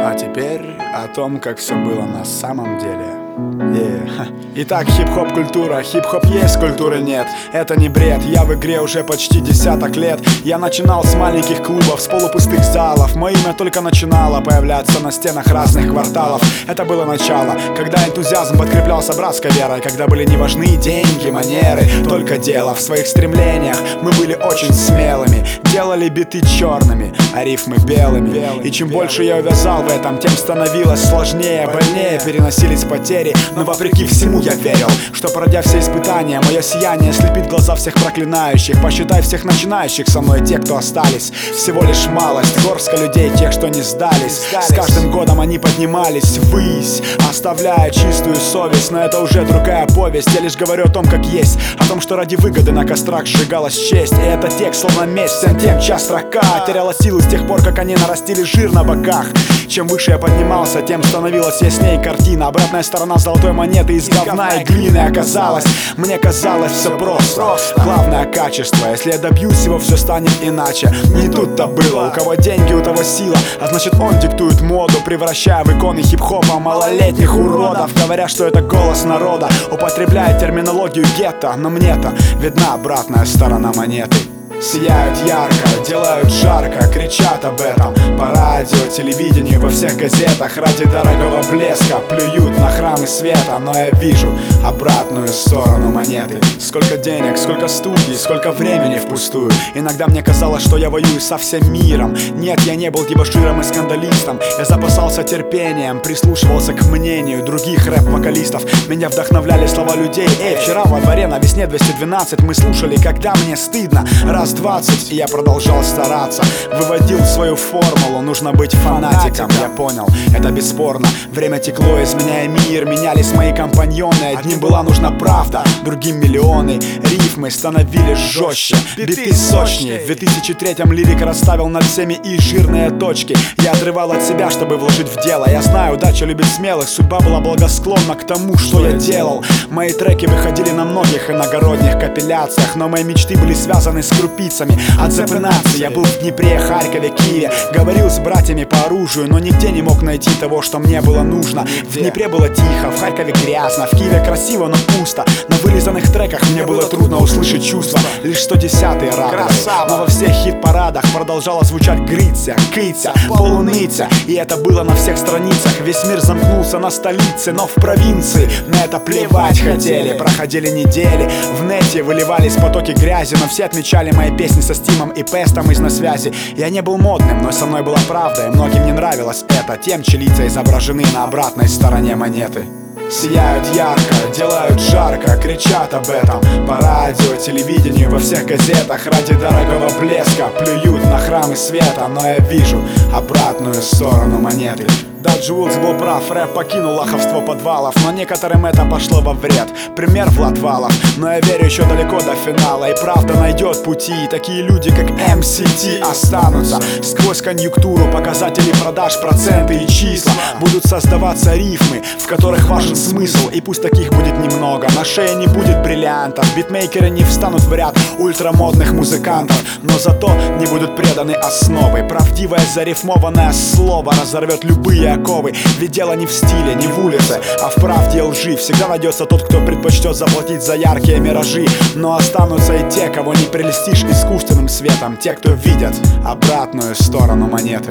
А теперь о том, как все было на самом деле. Итак, хип-хоп культура. Хип-хоп есть, культуры нет. Это не бред, я в игре уже почти десяток лет. Я начинал с маленьких клубов, с полупустых залов. Мое имя только начинало появляться на стенах разных кварталов. Это было начало, когда энтузиазм подкреплялся братской верой, когда были не важны деньги, манеры, только дело. В своих стремлениях мы были очень смелыми, делали биты черными, а рифмы белыми. И чем больше я увязал в этом, тем становилось сложнее, больнее переносились потери. Но вопреки всему я верил, что пройдя все испытания, мое сияние слепит глаза всех проклинающих. Посчитай всех начинающих со мной, те, кто остались. Всего лишь малость, горстка людей, тех, что не сдались. С каждым годом они поднимались ввысь, оставляя чистую совесть. Но это уже другая повесть, я лишь говорю о том, как есть. О том, что ради выгоды на кострах сжигалась честь. И этот текст словно месть, всем тем, чья строка теряла силу с тех пор, как они нарастили жир на боках. Чем выше я поднимался, тем становилась ясней картина. Обратная сторона золотой монеты из говна и глины оказалась. Мне казалось все просто. Главное качество, если я добьюсь его, все станет иначе. Не тут-то было, у кого деньги, у того сила. А значит он диктует моду, превращая в иконы хип-хопа малолетних уродов. Говоря, что это голос народа, употребляя терминологию гетто. Но мне-то видна обратная сторона монеты. Сияют ярко, делают жарко, кричат об этом по радио, телевидению, во всех газетах. Ради дорогого блеска плюют на храмы света. Но я вижу обратную сторону монеты. Сколько денег, сколько студий, сколько времени впустую. Иногда мне казалось, что я воюю со всем миром. Нет, я не был дебоширом и скандалистом. Я запасался терпением, прислушивался к мнению других рэп-вокалистов. Меня вдохновляли слова людей. Эй, вчера во дворе на Весне 212 мы слушали «Когда мне стыдно». Раз 20, и я продолжал стараться. Выводил свою формулу, нужно быть фанатиком. Я понял, это бесспорно. Время текло, изменяя мир. Менялись мои компаньоны. Одним была нужна правда, другим миллионы. Рифмы становились жестче, биты сочнее. В 2003-м лирик расставил над всеми и жирные точки. Я отрывал от себя, чтобы вложить в дело. Я знаю, удача любит смелых. Судьба была благосклонна к тому, что я делал. Мои треки выходили на многих иногородних компиляциях, но мои мечты были связаны с крупицами. От запинации я был в Днепре, Харькове, Киеве. Говорил с братьями по оружию, но нигде не мог найти того, что мне было нужно. В Днепре было тихо, в Харькове грязно, в Киеве красиво, но пусто. На вырезанных треках мне было трудно услышать чувства. Лишь 110-е радовали. Но во всех хит-парадах продолжала звучать Гриця, Киця, Полуниця. И это было на всех страницах. Весь мир замкнулся на столице, но в провинции на это плевать хотели. Проходили недели, в нете выливались потоки грязи, но все отмечали мои песни со Стимом и Пестом из «На связи». Я не был модным, но со мной была правда, и многим не нравилось это. Тем, чьи лица изображены на обратной стороне монеты. Сияют ярко, делают жарко, кричат об этом по радио, телевидению, во всех газетах. Ради дорогого блеска плюют на храмы света. Но я вижу обратную сторону монеты. Даджи Вудс был прав, рэп покинул лаховство подвалов, но некоторым это пошло во вред. Пример Влад Валов, но я верю еще далеко до финала. И правда найдет пути, и такие люди, как MCT, останутся. Сквозь конъюнктуру показатели продаж, проценты и числа будут создаваться рифмы, в которых важен смысл. И пусть таких будет немного, на шее не будет бриллиантов. Битмейкеры не встанут в ряд ультрамодных музыкантов, но зато не будут преданы основы. Правдивое зарифмованное слово разорвет любые оковы. Ведь дело не в стиле, не в улице, а в правде и лжи. Всегда найдется тот, кто предпочтет заплатить за яркие миражи. Но останутся и те, кого не прельстишь искусственным светом. Те, кто видят обратную сторону монеты.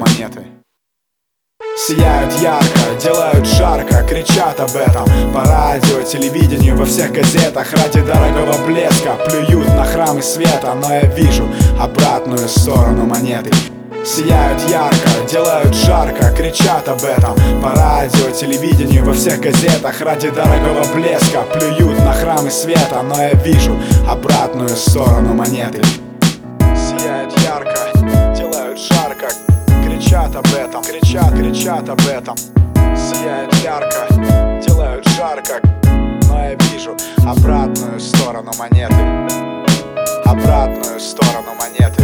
Сияют ярко, делают жарко, кричат об этом по радио, телевидению, во всех газетах. Ради дорогого блеска плюют на храмы света. Но я вижу обратную сторону монеты. Сияют ярко, делают жарко, кричат об этом по радио, телевидению, во всех газетах. Ради дорогого блеска плюют на храмы света. Но я вижу обратную сторону монеты. Сияют ярко, делают жарко, кричат об этом, кричат об этом. Сияют ярко, делают жарко, но я вижу обратную сторону монеты. Обратную сторону монеты.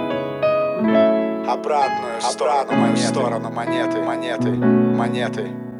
Обратную сторону монеты.